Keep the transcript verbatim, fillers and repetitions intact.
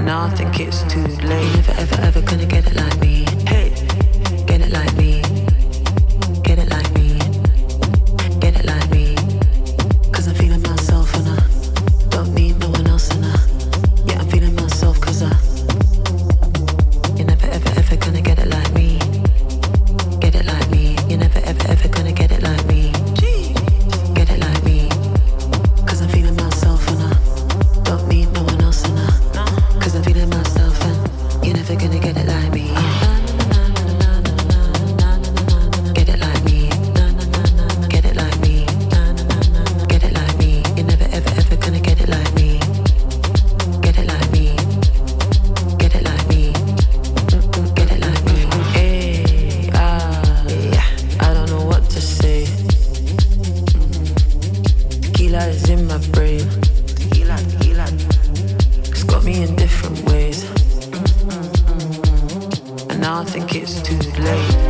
now I think it's too late. Never ever ever gonna get it like me. Hey, get it like me. Get it like me. Get it like me. Cause I'm feeling myself and I don't need no one else and I yeah, I'm feeling myself cause I you're never ever ever gonna get it like me. Get it like me. You're never ever ever gonna get it like me. Get it like me. Cause I'm feeling myself and I don't need no one else and I cause I'm feeling myself and you're never gonna get it like me. Get it like me. Get it like me. Get it like me. You're never ever ever gonna get it like me. Get it like me. Get it like me. Get it like me. Hey, ah, yeah. I don't know what to say. Tequila is in my brain. Tequila, tequila. It's got me in different ways. And now I think it's too late.